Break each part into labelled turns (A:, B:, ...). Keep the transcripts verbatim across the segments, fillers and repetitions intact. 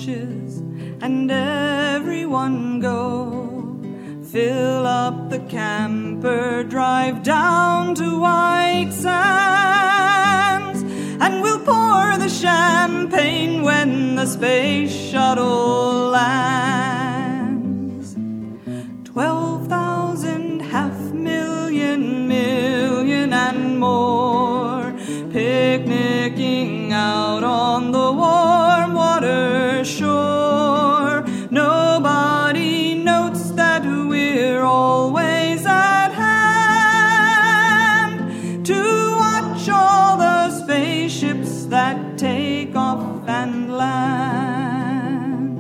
A: launches and everyone go. Fill up the camper, drive down to White Sands, and we'll pour the champagne when the space shuttle lands. Twelve thousand, half million, million and more, picnicking out on the warm water shore. Nobody notes that we're always at hand to watch all the spaceships that take off and land.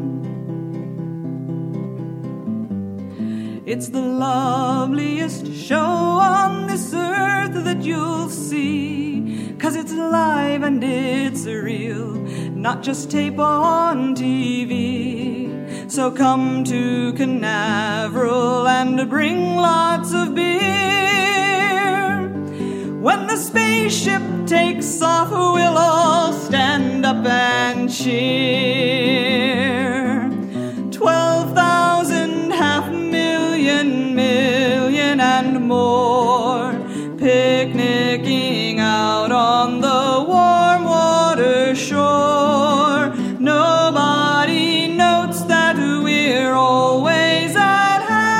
A: It's the loveliest show on this earth that you'll see, 'cause it's live and it's real, not just tape on T V. So come to Canaveral and bring lots of beer. When the spaceship takes off, we'll all stand up and cheer. Twelve thousand, half million, million and more, picnicking out on the warm water shore. Nobody notes that we're always at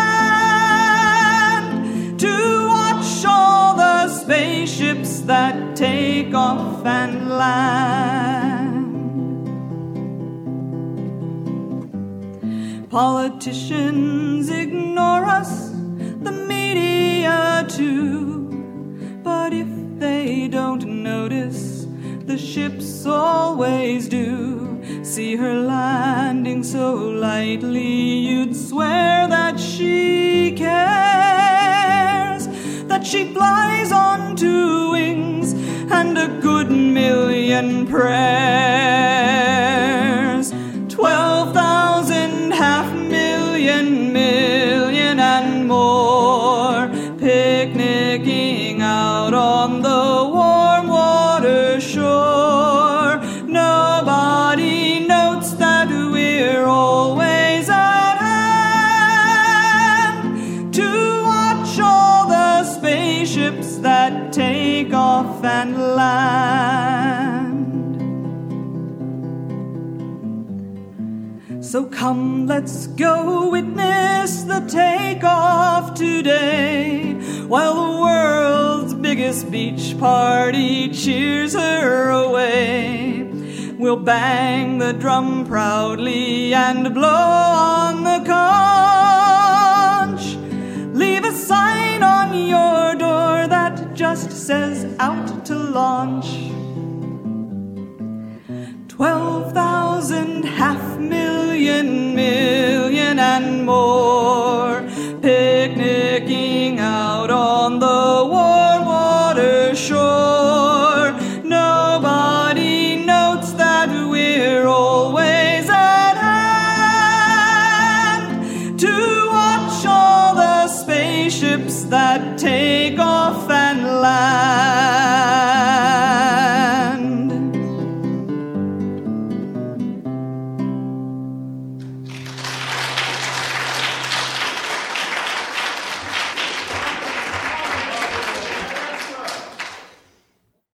A: hand to watch all the spaceships that take off and land. Politicians ignore us, the media too, but if they don't notice, the ships always do. See her landing so lightly, you'd swear that she cares, that she flies on two wings and a good million prayers. Twelve thousand, half million, million and more, picnicking out on the warm water shore. Nobody notes that we're always at hand to watch all the spaceships that take off and land. So come, let's go witness the takeoff today, while the world's biggest beach party cheers her away. We'll bang the drum proudly and blow on the conch. Leave a sign on your door that just says out to launch. Twelve thousand, half million, million and more,